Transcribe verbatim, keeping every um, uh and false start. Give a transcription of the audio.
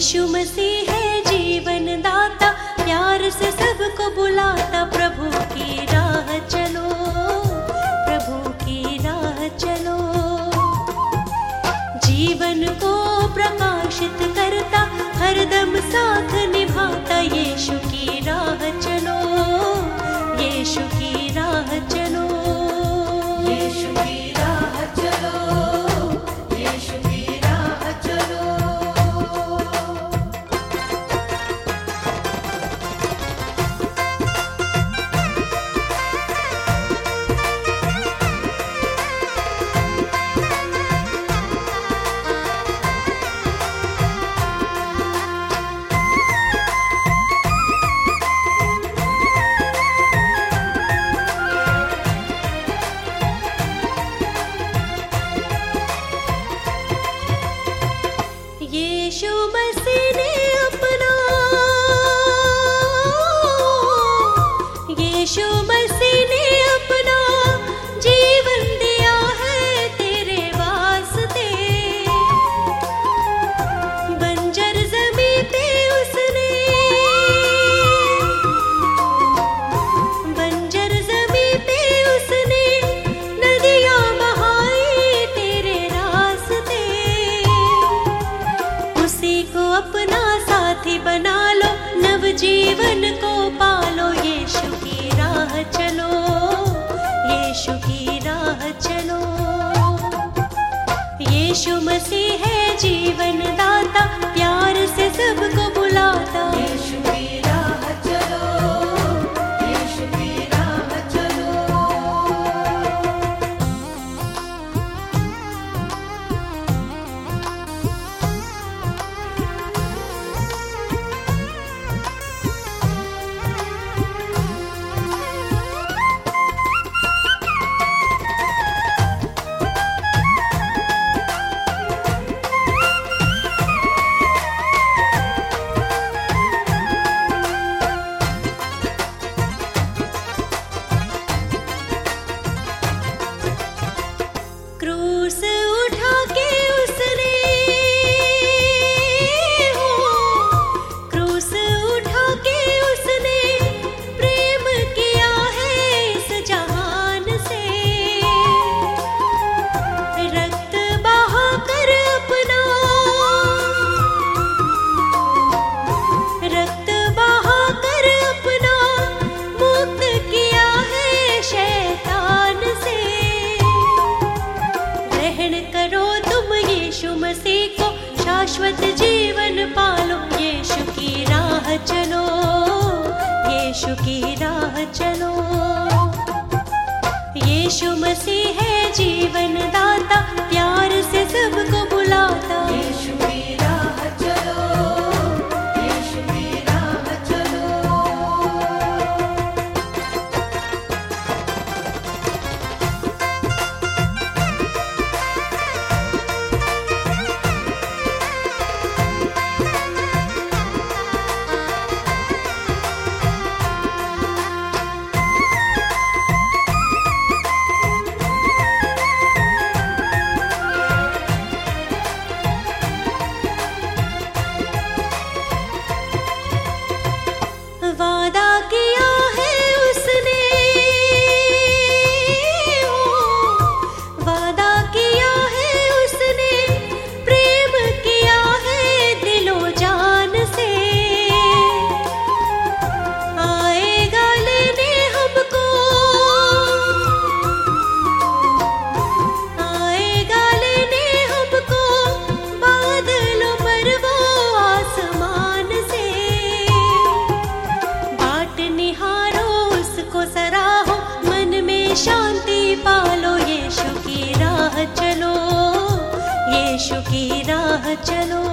यीशु मसीह है जीवन दाता, प्यार से सबको बुलाता। प्रभु की राह चलो, प्रभु की राह चलो। जीवन को प्रकाशित करता, हरदम साथ निभाता। यीशु की राह चलो, यीशु की राह चलो, यीशु की राह चलो, यीशु की राह चलो। यीशु मसीह ने अपना, यीशु मसीह ने अपना जीवन दिया है तेरे वास्ते। बंजर ज़मीं पे उसने, बंजर ज़मीं पे उसने नदियाँ बहाई तेरे रास्ते। उसी को अपना साथी बना लो, नव जीवन को पालो। यीशु की राह चलो, यीशु की राह चलो। यीशु मसीह है जीवन दाता, प्यार से सबको बुलाता। यीशु की राह चलो, यीशु की राह चलो। क्रूस उठा के उसने, हो क्रूस उठा के उसने प्रेम किया है इस जहान से। रक्त बहा कर अपना, रक्त बहा कर अपना मुक्त किया है शैतान से। ग्रहण करो तुम यीशु मसीह को, शाश्वत जीवन पालो। यीशु की राह चलो, यीशु की राह चलो। यीशु मसीह है जीवन दाता, प्यार से सबको बुलाता। यीशु की राह चलो, यीशु की राह चलो। वादा किया है उसने, हो वादा किया है उसने, प्रेम किया है दिलो जान से। आएगा लेने हमको, आएगा लेने हमको बादलों पर वो आसमान से। बाट निहारो उसको सराहो, मन में शांति पालो। यीशु की राह चलो, यीशु की राह चलो।